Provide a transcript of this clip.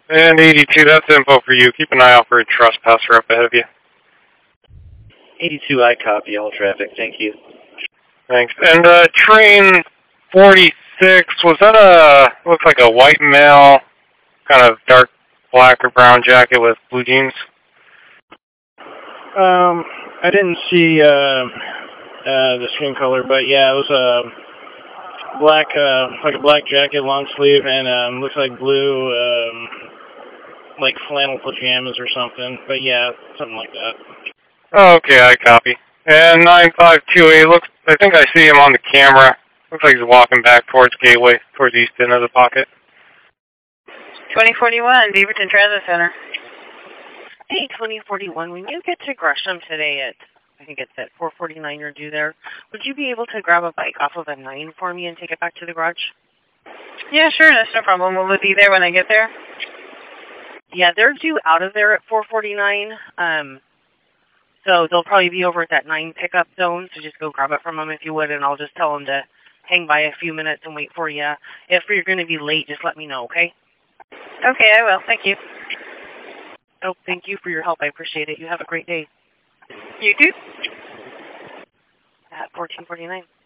And 82, that's info for you. Keep an eye out for a trespasser up ahead of you. 82, I copy all traffic. Thank you. Thanks. And train 46, was that looks like a white male, kind of dark black or brown jacket with blue jeans? I didn't see the skin color, but yeah, it was black, like a black jacket, long sleeve, and looks like blue, like flannel pajamas or something. But yeah, something like that. Okay, I copy. And 9528, I think I see him on the camera. Looks like he's walking back towards Gateway, towards the east end of the pocket. 2041, Beaverton Transit Center. Hey, 2041, when you get to Gresham today at, I think it's at 449 you're due there, would you be able to grab a bike off of a 9 for me and take it back to the garage? Yeah, sure, that's no problem. Will it be there when I get there? Yeah, they're due out of there at 449, so they'll probably be over at that 9 pickup zone, so just go grab it from them if you would, and I'll just tell them to hang by a few minutes and wait for you. If you're going to be late, just let me know, okay? Okay, I will. Thank you. Oh, thank you for your help. I appreciate it. You have a great day. You too. At 1449.